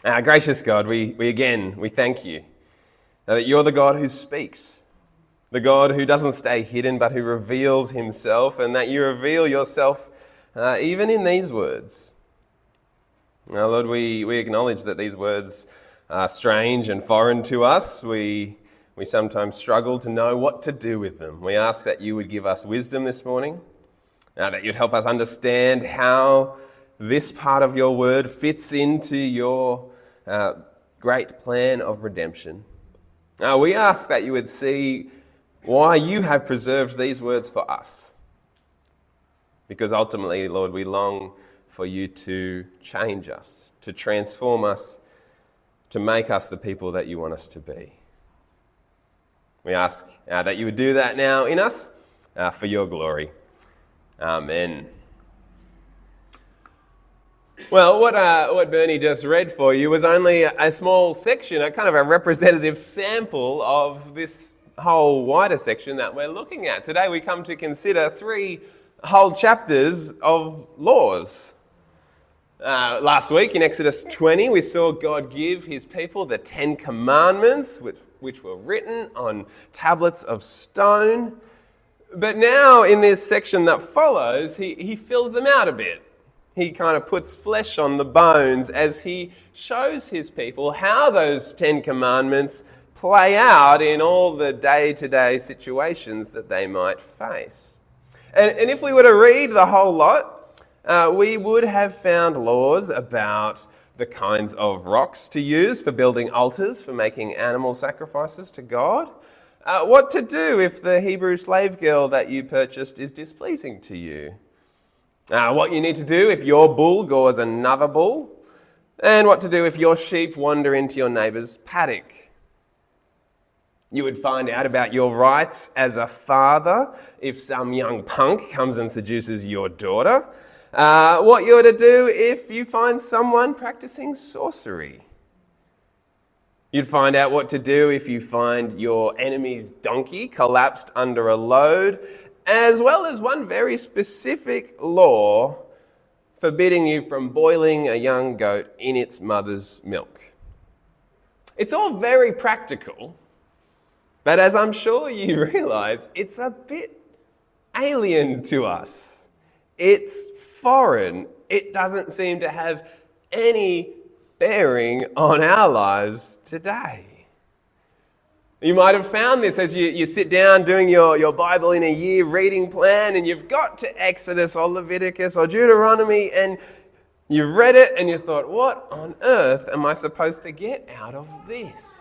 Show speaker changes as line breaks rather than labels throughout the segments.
Our gracious God, we thank you that you're the God who speaks, the God who doesn't stay hidden but who reveals himself, and that you reveal yourself even in these words. Now, Lord, we acknowledge that these words are strange and foreign to us. We sometimes struggle to know what to do with them. We ask that you would give us wisdom this morning, that you'd help us understand how this part of your word fits into your great plan of redemption. We ask that you would see why you have preserved these words for us. Because ultimately, Lord, we long for you to change us, to transform us, to make us the people that you want us to be. We ask that you would do that now in us for your glory. Amen. Well, what Bernie just read for you was only a small section, a kind of a representative sample of this whole wider section that we're looking at. Today we come to consider 3 whole chapters of laws. Last week in Exodus 20, we saw God give his people the 10 commandments, which were written on tablets of stone. But now in this section that follows, he fills them out a bit. He kind of puts flesh on the bones as he shows his people how those 10 commandments play out in all the day-to-day situations that they might face. And if we were to read the whole lot, we would have found laws about the kinds of rocks to use for building altars, for making animal sacrifices to God, what to do if the Hebrew slave girl that you purchased is displeasing to you, what you need to do if your bull gores another bull, and what to do if your sheep wander into your neighbour's paddock. You would find out about your rights as a father if some young punk comes and seduces your daughter, what you're to do if you find someone practicing sorcery. You'd find out what to do if you find your enemy's donkey collapsed under a load, as well as one very specific law forbidding you from boiling a young goat in its mother's milk. It's all very practical, but as I'm sure you realise, it's a bit alien to us. It's foreign. It doesn't seem to have any bearing on our lives today. You might have found this as you sit down doing your Bible in a year reading plan, and you've got to Exodus or Leviticus or Deuteronomy, and you've read it and you thought, what on earth am I supposed to get out of this?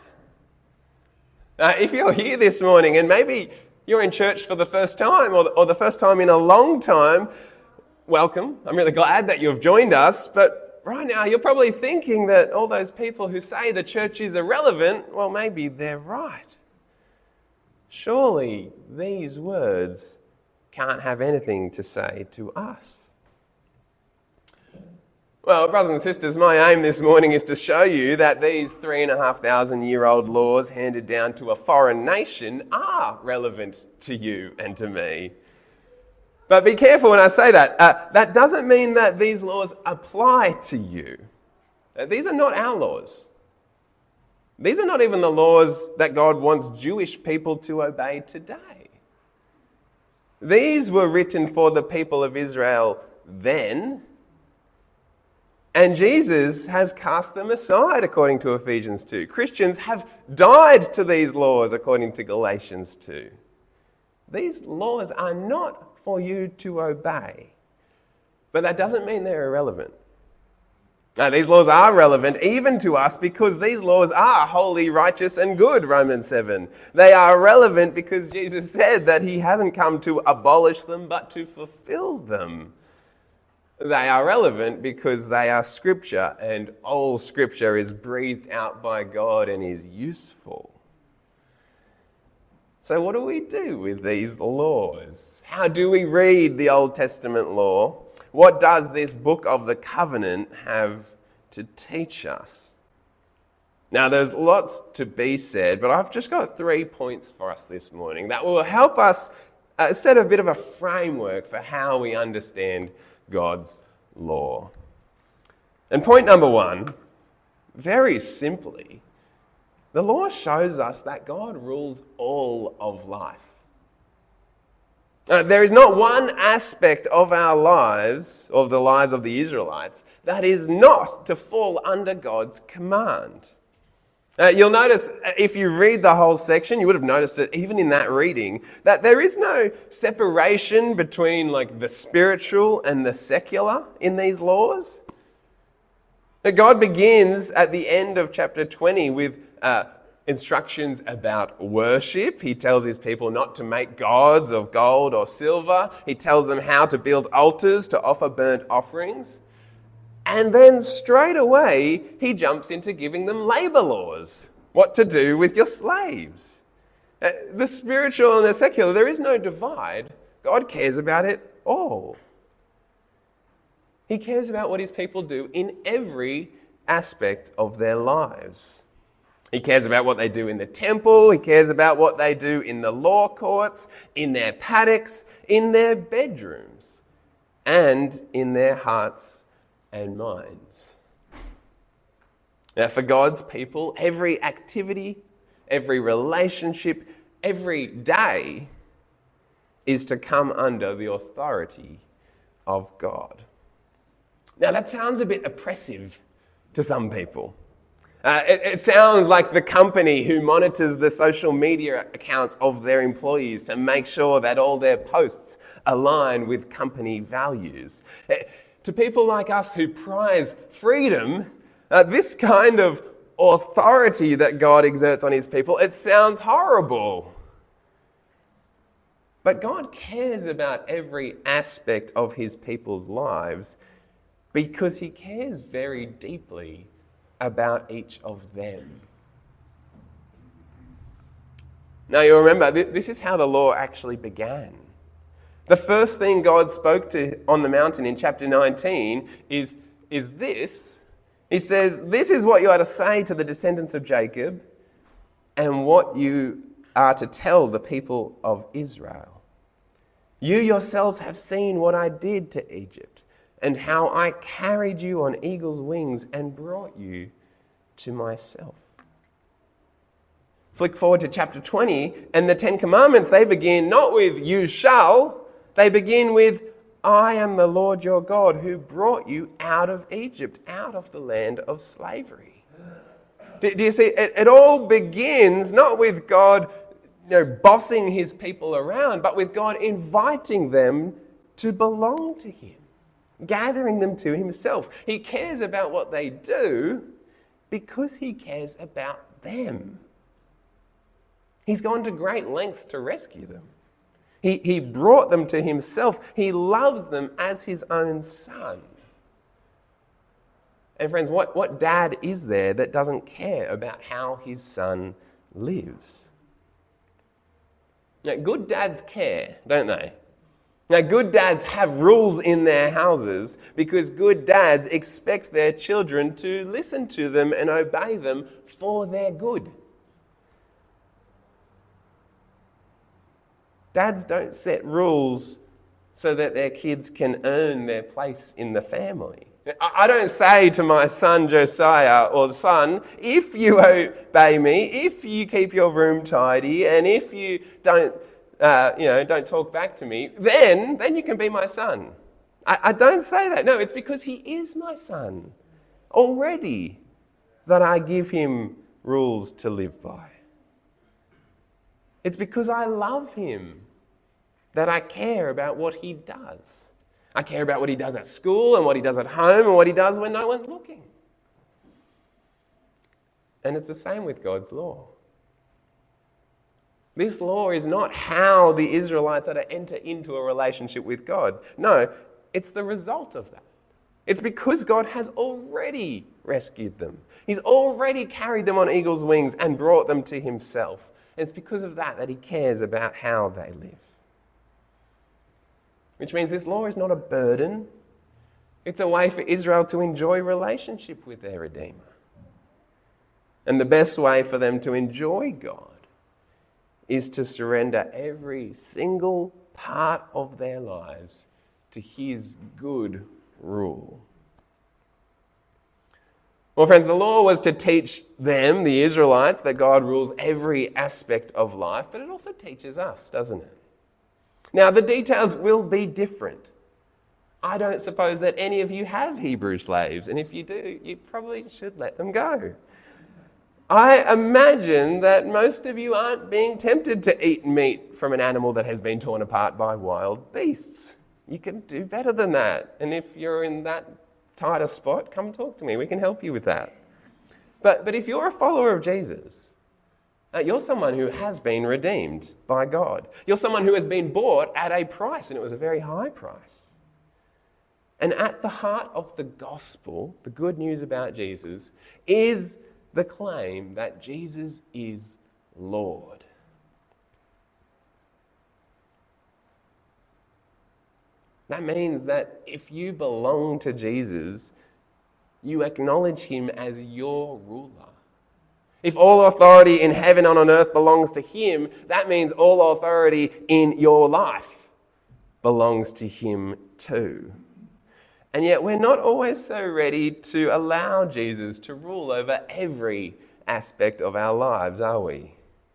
If you're here this morning and maybe you're in church for the first time or the first time in a long time, welcome. I'm really glad that you've joined us, but right now you're probably thinking that all those people who say the church is irrelevant, well, maybe they're right. Surely these words can't have anything to say to us. Well, brothers and sisters, my aim this morning is to show you that these 3,500-year-old laws handed down to a foreign nation are relevant to you and to me. But be careful when I say that. That doesn't mean that these laws apply to you. These are not our laws. These are not even the laws that God wants Jewish people to obey today. These were written for the people of Israel then, and Jesus has cast them aside, according to Ephesians 2. Christians have died to these laws, according to Galatians 2. These laws are not for you to obey, but that doesn't mean they're irrelevant. Now, these laws are relevant even to us because these laws are holy, righteous, and good, Romans 7. They are relevant because Jesus said that he hasn't come to abolish them, but to fulfill them. They are relevant because they are Scripture, and all Scripture is breathed out by God and is useful. So what do we do with these laws? How do we read the Old Testament law? What does this book of the covenant have to teach us? Now, there's lots to be said, but I've just got 3 points for us this morning that will help us set a bit of a framework for how we understand God's law. And point number 1, very simply, the law shows us that God rules all of life. There is not one aspect of our lives, of the lives of the Israelites, that is not to fall under God's command. You'll notice, if you read the whole section, you would have noticed it even in that reading, that there is no separation between like the spiritual and the secular in these laws. That God begins at the end of chapter 20 with instructions about worship. He tells his people not to make gods of gold or silver. He tells them how to build altars to offer burnt offerings. And then straight away, he jumps into giving them labor laws, what to do with your slaves. The spiritual and the secular, there is no divide. God cares about it all. He cares about what his people do in every aspect of their lives. He cares about what they do in the temple. He cares about what they do in the law courts, in their paddocks, in their bedrooms, and in their hearts and minds. Now, for God's people, every activity, every relationship, every day is to come under the authority of God. Now, that sounds a bit oppressive to some people. It sounds like the company who monitors the social media accounts of their employees to make sure that all their posts align with company values. To people like us who prize freedom, this kind of authority that God exerts on his people, it sounds horrible. But God cares about every aspect of his people's lives because he cares very deeply about each of them. Now you remember, this is how the law actually began. The first thing God spoke to on the mountain in chapter 19 is this. He says, this is what you are to say to the descendants of Jacob and what you are to tell the people of Israel. You yourselves have seen what I did to Egypt, and how I carried you on eagle's wings and brought you to myself. Flick forward to chapter 20, and the Ten Commandments, they begin not with you shall, they begin with I am the Lord your God who brought you out of Egypt, out of the land of slavery. Do you see, it all begins not with God bossing his people around, but with God inviting them to belong to him, gathering them to himself. He cares about what they do because he cares about them. He's gone to great lengths to rescue them. He brought them to himself. He loves them as his own son. And friends, what dad is there that doesn't care about how his son lives? Now, good dads care, don't they? Now, good dads have rules in their houses because good dads expect their children to listen to them and obey them for their good. Dads don't set rules so that their kids can earn their place in the family. I don't say to my son Josiah, or son, if you obey me, if you keep your room tidy, and if you don't talk back to me, then you can be my son. I don't say that. No, it's because he is my son already that I give him rules to live by. It's because I love him that I care about what he does. I care about what he does at school and what he does at home and what he does when no one's looking. And it's the same with God's law. This law is not how the Israelites are to enter into a relationship with God. No, it's the result of that. It's because God has already rescued them. He's already carried them on eagle's wings and brought them to himself. And it's because of that he cares about how they live. Which means this law is not a burden. It's a way for Israel to enjoy relationship with their Redeemer. And the best way for them to enjoy God is to surrender every single part of their lives to his good rule. Well, friends, the law was to teach them, the Israelites, that God rules every aspect of life, but it also teaches us, doesn't it? Now, the details will be different. I don't suppose that any of you have Hebrew slaves, and if you do, you probably should let them go. I imagine that most of you aren't being tempted to eat meat from an animal that has been torn apart by wild beasts. You can do better than that. And if you're in that tighter spot, come talk to me. We can help you with that. But if you're a follower of Jesus, you're someone who has been redeemed by God. You're someone who has been bought at a price, and it was a very high price. And at the heart of the gospel, the good news about Jesus, is the claim that Jesus is Lord. That means that if you belong to Jesus, you acknowledge him as your ruler. If all authority in heaven and on earth belongs to him, that means all authority in your life belongs to him too. And yet we're not always so ready to allow Jesus to rule over every aspect of our lives, are we?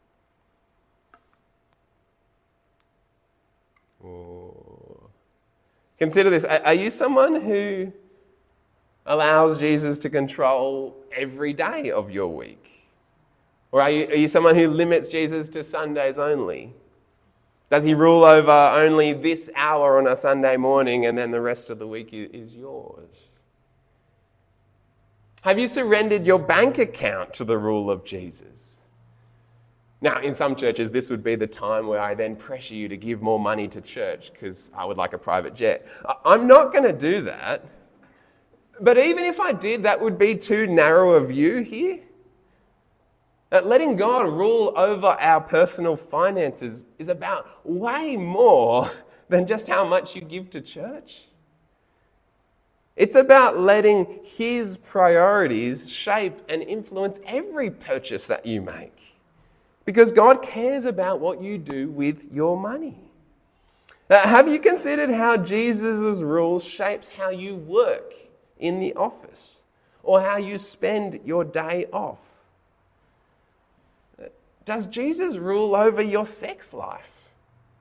Consider this. Are you someone who allows Jesus to control every day of your week? Or are you someone who limits Jesus to Sundays only? Does he rule over only this hour on a Sunday morning and then the rest of the week is yours? Have you surrendered your bank account to the rule of Jesus? Now, in some churches, this would be the time where I then pressure you to give more money to church because I would like a private jet. I'm not going to do that. But even if I did, that would be too narrow a view here. That letting God rule over our personal finances is about way more than just how much you give to church. It's about letting his priorities shape and influence every purchase that you make. Because God cares about what you do with your money. Have you considered how Jesus' rule shapes how you work in the office or how you spend your day off? Does Jesus rule over your sex life?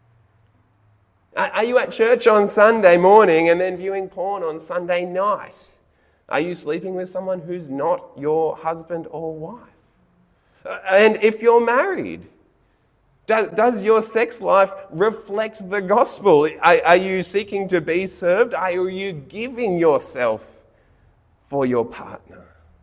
Are you at church on Sunday morning and then viewing porn on Sunday night? Are you sleeping with someone who's not your husband or wife? And if you're married, does your sex life reflect the gospel? Are you seeking to be served? Are you giving yourself for your partner?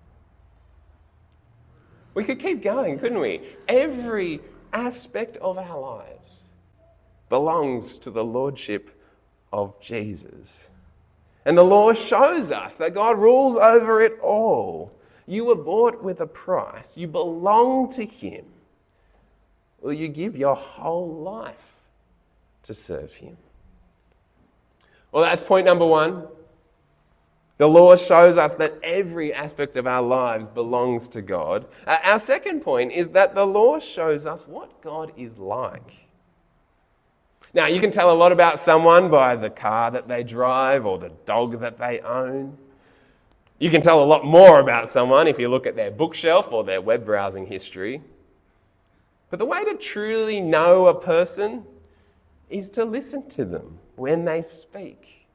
We could keep going, couldn't we? Every aspect of our lives belongs to the lordship of Jesus. And the law shows us that God rules over it all. You were bought with a price. You belong to him. Will you give your whole life to serve him? Well, that's point number one. The law shows us that every aspect of our lives belongs to God. Our second point is that the law shows us what God is like. Now, you can tell a lot about someone by the car that they drive or the dog that they own. You can tell a lot more about someone if you look at their bookshelf or their web browsing history. But the way to truly know a person is to listen to them when they speak.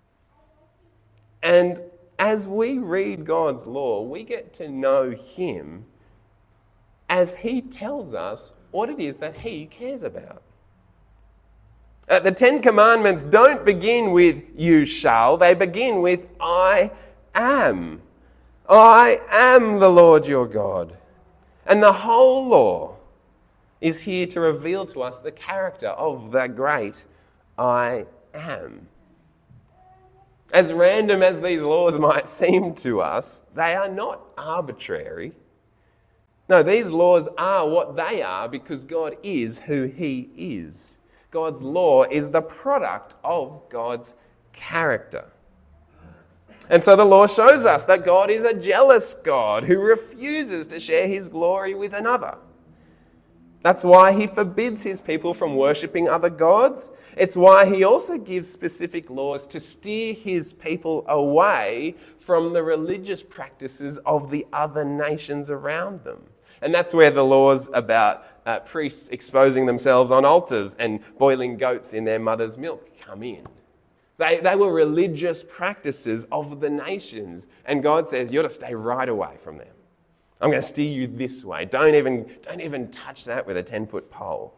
And as we read God's law, we get to know him as he tells us what it is that he cares about. The Ten Commandments don't begin with you shall, they begin with I am. I am the Lord your God. And the whole law is here to reveal to us the character of the great I am. As random as these laws might seem to us, they are not arbitrary. No, these laws are what they are because God is who he is. God's law is the product of God's character. And so the law shows us that God is a jealous God who refuses to share his glory with another. That's why he forbids his people from worshipping other gods. It's why he also gives specific laws to steer his people away from the religious practices of the other nations around them. And that's where the laws about priests exposing themselves on altars and boiling goats in their mother's milk come in. They were religious practices of the nations. And God says, you're to stay right away from them. I'm going to steer you this way. Don't even touch that with a 10-foot pole.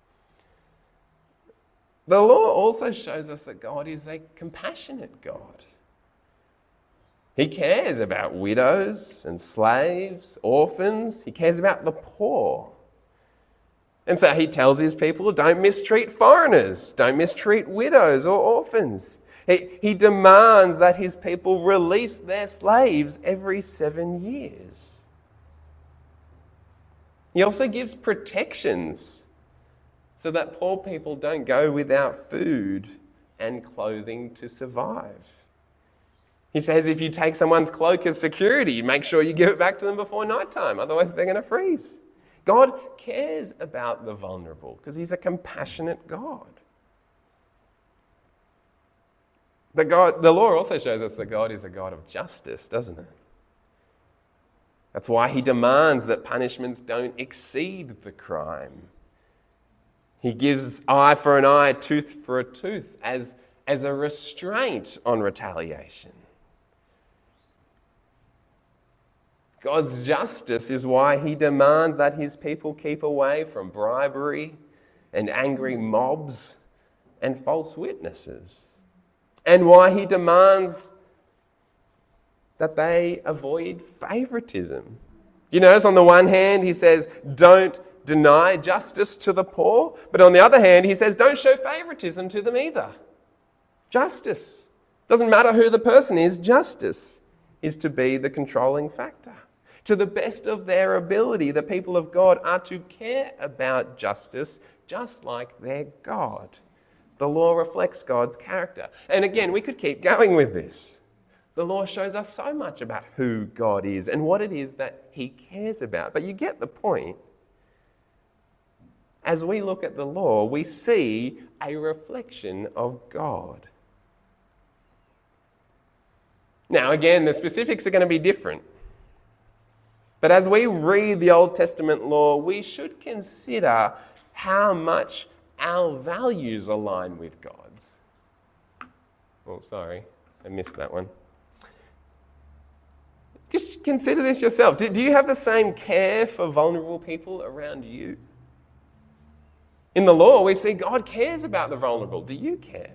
The law also shows us that God is a compassionate God. He cares about widows and slaves, orphans. He cares about the poor. And so he tells his people, don't mistreat foreigners, don't mistreat widows or orphans. He demands that his people release their slaves every 7 years. He also gives protections so that poor people don't go without food and clothing to survive. He says if you take someone's cloak as security, make sure you give it back to them before nighttime, otherwise they're going to freeze. God cares about the vulnerable because he's a compassionate God. But the law also shows us that God is a God of justice, doesn't it? That's why he demands that punishments don't exceed the crime. He gives eye for an eye, tooth for a tooth as a restraint on retaliation. God's justice is why he demands that his people keep away from bribery and angry mobs and false witnesses. And why he demands that they avoid favoritism. You notice on the one hand, he says, don't deny justice to the poor. But on the other hand, he says, don't show favoritism to them either. Justice. Doesn't matter who the person is, justice is to be the controlling factor. To the best of their ability, the people of God are to care about justice just like their God. The law reflects God's character. And again, we could keep going with this. The law shows us so much about who God is and what it is that he cares about. But you get the point. As we look at the law, we see a reflection of God. Now, again, the specifics are going to be different. But as we read the Old Testament law, we should consider how much our values align with God's. Oh, sorry, I missed that one. Just consider this yourself. Do you have the same care for vulnerable people around you? In the law, we see God cares about the vulnerable. Do you care?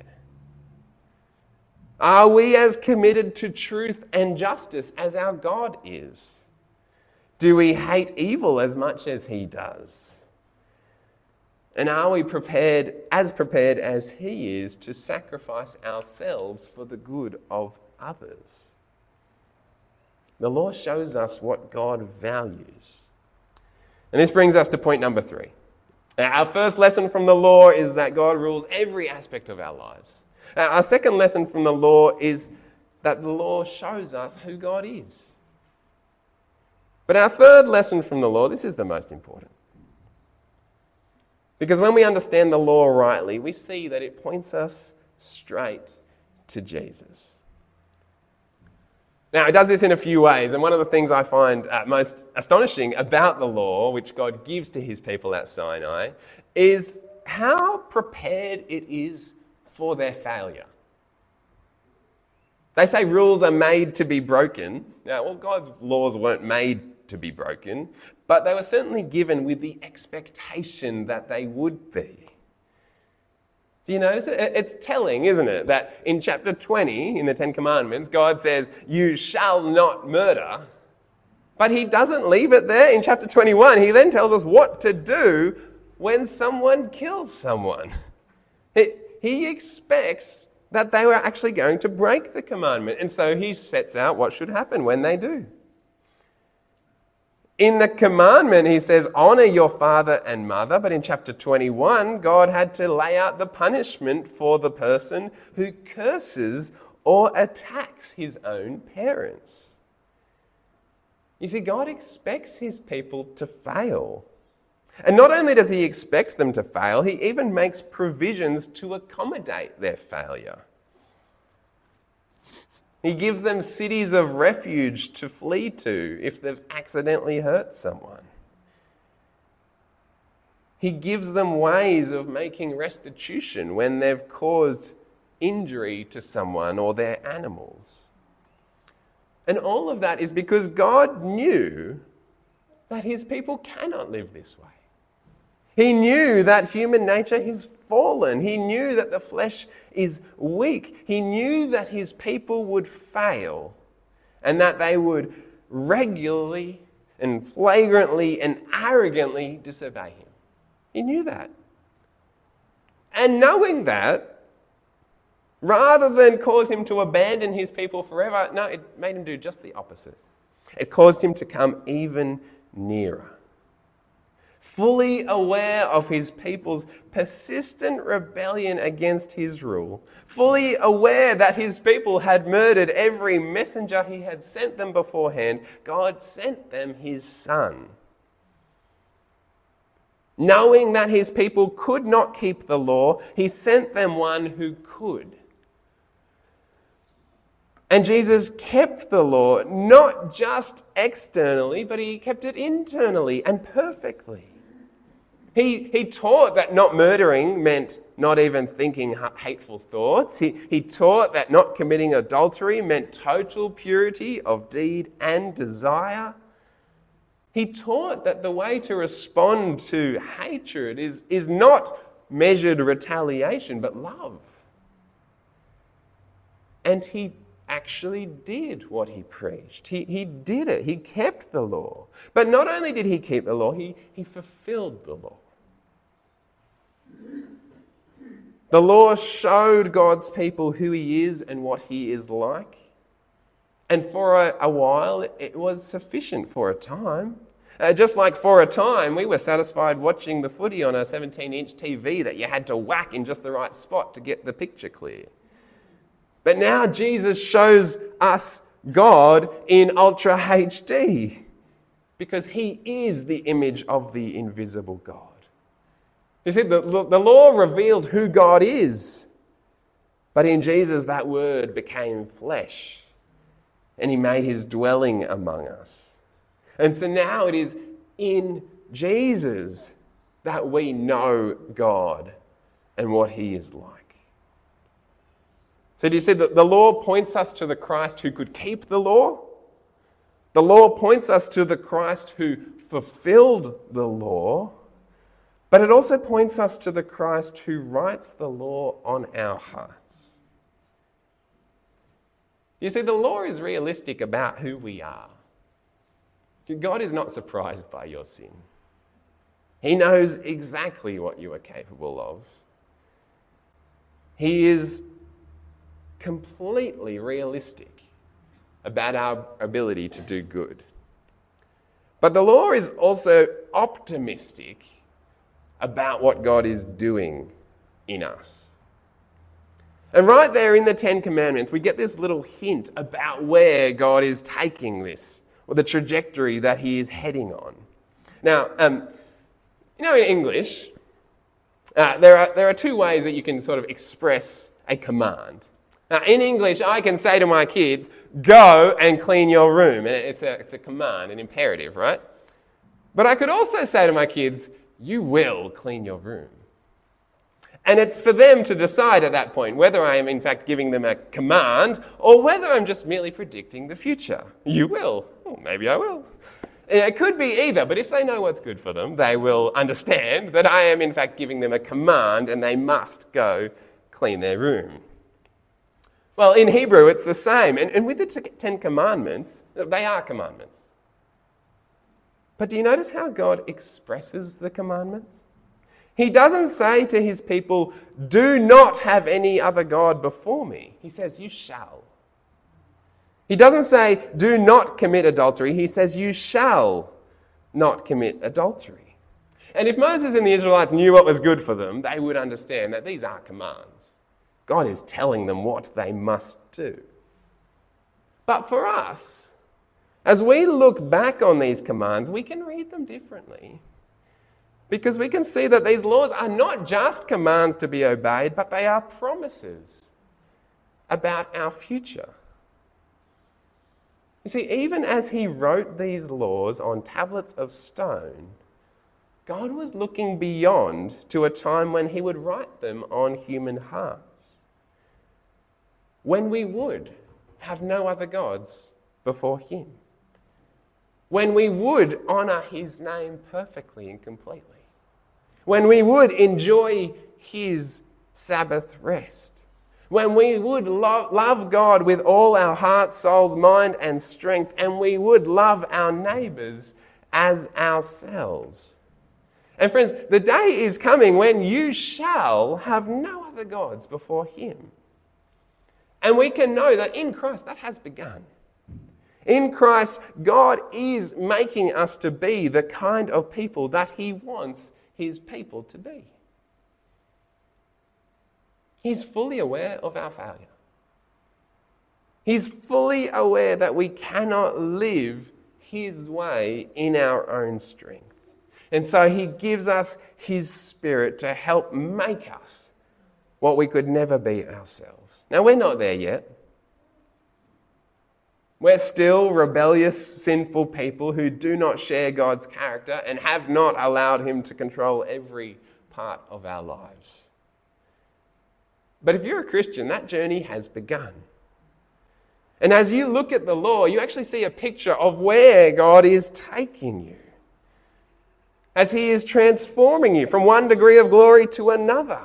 Are we as committed to truth and justice as our God is? Do we hate evil as much as he does? And are we prepared as he is to sacrifice ourselves for the good of others? The law shows us what God values. And this brings us to point number 3. Our first lesson from the law is that God rules every aspect of our lives. Our second lesson from the law is that the law shows us who God is. But our third lesson from the law, this is the most important. Because when we understand the law rightly, we see that it points us straight to Jesus. Now, it does this in a few ways, and one of the things I find most astonishing about the law, which God gives to his people at Sinai, is how prepared it is for their failure. They say rules are made to be broken. Now, well, God's laws weren't made to be broken, but they were certainly given with the expectation that they would be. Do you notice it? It's telling, isn't it, that in chapter 20 in the Ten Commandments, God says, you shall not murder. But he doesn't leave it there. In chapter 21, he then tells us what to do when someone kills someone. He expects that they were actually going to break the commandment. And so he sets out what should happen when they do. In the commandment, he says, honor your father and mother. But in chapter 21, God had to lay out the punishment for the person who curses or attacks his own parents. You see, God expects his people to fail. And not only does he expect them to fail, he even makes provisions to accommodate their failure. He gives them cities of refuge to flee to if they've accidentally hurt someone. He gives them ways of making restitution when they've caused injury to someone or their animals. And all of that is because God knew that his people cannot live this way. He knew that human nature is fallen. He knew that the flesh is weak. He knew that his people would fail and that they would regularly and flagrantly and arrogantly disobey him. He knew that. And knowing that, rather than cause him to abandon his people forever, no, it made him do just the opposite. It caused him to come even nearer. Fully aware of his people's persistent rebellion against his rule, fully aware that his people had murdered every messenger he had sent them beforehand, God sent them his son. Knowing that his people could not keep the law, he sent them one who could. And Jesus kept the law, not just externally, but he kept it internally and perfectly. He taught that not murdering meant not even thinking hateful thoughts. He taught that not committing adultery meant total purity of deed and desire. He taught that the way to respond to hatred is not measured retaliation, but love. And he actually did what he preached. He did it. He kept the law. But not only did he keep the law, he fulfilled the law. The law showed God's people who he is and what he is like. And for a while, it was sufficient for a time. Just like for a time, we were satisfied watching the footy on a 17-inch TV that you had to whack in just the right spot to get the picture clear. But now Jesus shows us God in Ultra HD because he is the image of the invisible God. You see, the law revealed who God is, but in Jesus that word became flesh and he made his dwelling among us. And so now it is in Jesus that we know God and what he is like. So do you see that the law points us to the Christ who could keep the law? The law points us to the Christ who fulfilled the law, but it also points us to the Christ who writes the law on our hearts. You see, the law is realistic about who we are. God is not surprised by your sin. He knows exactly what you are capable of. He is completely realistic about our ability to do good. But the law is also optimistic about what God is doing in us. And right there in the Ten Commandments, we get this little hint about where God is taking this, or the trajectory that he is heading on. Now, in English, there are two ways that you can sort of express a command. Now, in English, I can say to my kids, go and clean your room. And it's a command, an imperative, right? But I could also say to my kids, you will clean your room. And it's for them to decide at that point whether I am in fact giving them a command or whether I'm just merely predicting the future. You will. Oh, maybe I will. It could be either, but if they know what's good for them, they will understand that I am in fact giving them a command and they must go clean their room. Well, in Hebrew, it's the same. And with the Ten Commandments, they are commandments. But do you notice how God expresses the commandments? He doesn't say to his people, do not have any other God before me. He says, you shall. He doesn't say, do not commit adultery. He says, you shall not commit adultery. And if Moses and the Israelites knew what was good for them, they would understand that these are commands. God is telling them what they must do. But for us, as we look back on these commands, we can read them differently. Because we can see that these laws are not just commands to be obeyed, but they are promises about our future. You see, even as he wrote these laws on tablets of stone, God was looking beyond to a time when he would write them on human hearts, when we would have no other gods before him, when we would honour his name perfectly and completely, when we would enjoy his Sabbath rest, when we would love God with all our heart, souls, mind and strength, and we would love our neighbours as ourselves. And friends, the day is coming when you shall have no other gods before him. And we can know that in Christ that has begun. In Christ, God is making us to be the kind of people that he wants his people to be. He's fully aware of our failure. He's fully aware that we cannot live his way in our own strength. And so he gives us his Spirit to help make us what we could never be ourselves. Now, we're not there yet. We're still rebellious, sinful people who do not share God's character and have not allowed him to control every part of our lives. But if you're a Christian, that journey has begun. And as you look at the law, you actually see a picture of where God is taking you, as he is transforming you from one degree of glory to another.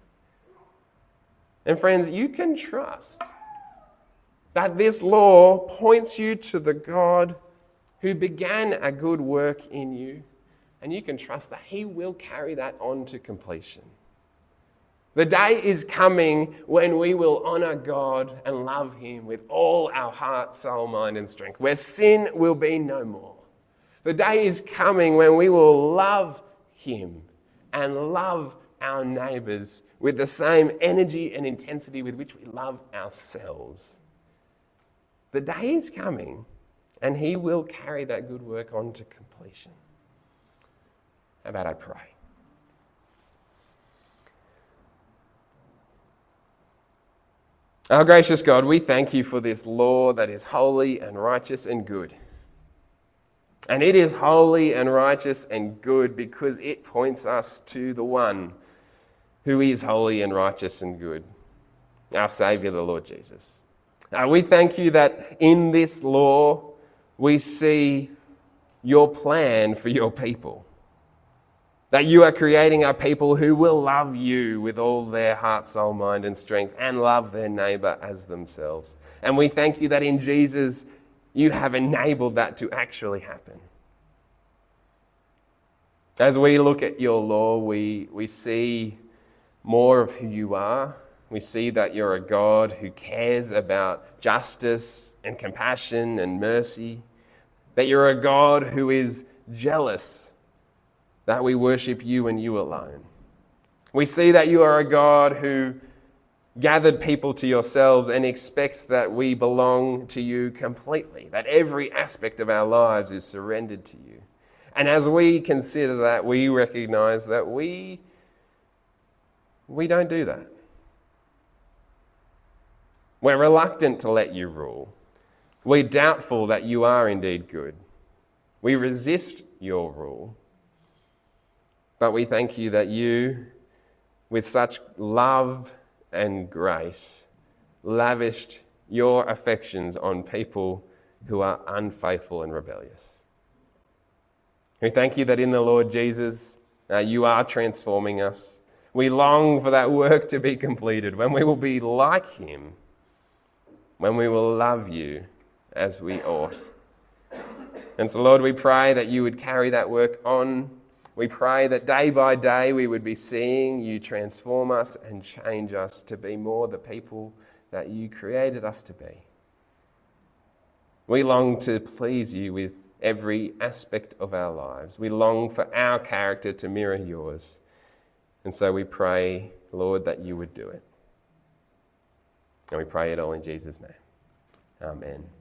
And friends, you can trust that this law points you to the God who began a good work in you, and you can trust that he will carry that on to completion. The day is coming when we will honour God and love him with all our heart, soul, mind and strength, where sin will be no more. The day is coming when we will love him and love our neighbours with the same energy and intensity with which we love ourselves. The day is coming and he will carry that good work on to completion. How about I pray? Our gracious God, we thank you for this law that is holy and righteous and good. And it is holy and righteous and good because it points us to the one who is holy and righteous and good, our Saviour, the Lord Jesus. We thank you that in this law we see your plan for your people. That you are creating a people who will love you with all their heart, soul, mind and strength and love their neighbour as themselves. And we thank you that in Jesus you have enabled that to actually happen. As we look at your law, we see more of who you are. We see that you're a God who cares about justice and compassion and mercy. That you're a God who is jealous that we worship you and you alone. We see that you are a God who gathered people to yourselves and expects that we belong to you completely, that every aspect of our lives is surrendered to you. And as we consider that, we recognize that we don't do that. We're reluctant to let you rule. We're doubtful that you are indeed good. We resist your rule. But we thank you that you, with such love and grace, lavished your affections on people who are unfaithful and rebellious. We thank you that in the Lord Jesus, you are transforming us. We long for that work to be completed, when we will be like him, when we will love you as we ought. And so, Lord, we pray that you would carry that work on. We pray that day by day we would be seeing you transform us and change us to be more the people that you created us to be. We long to please you with every aspect of our lives. We long for our character to mirror yours. And so we pray, Lord, that you would do it. And we pray it all in Jesus' name. Amen.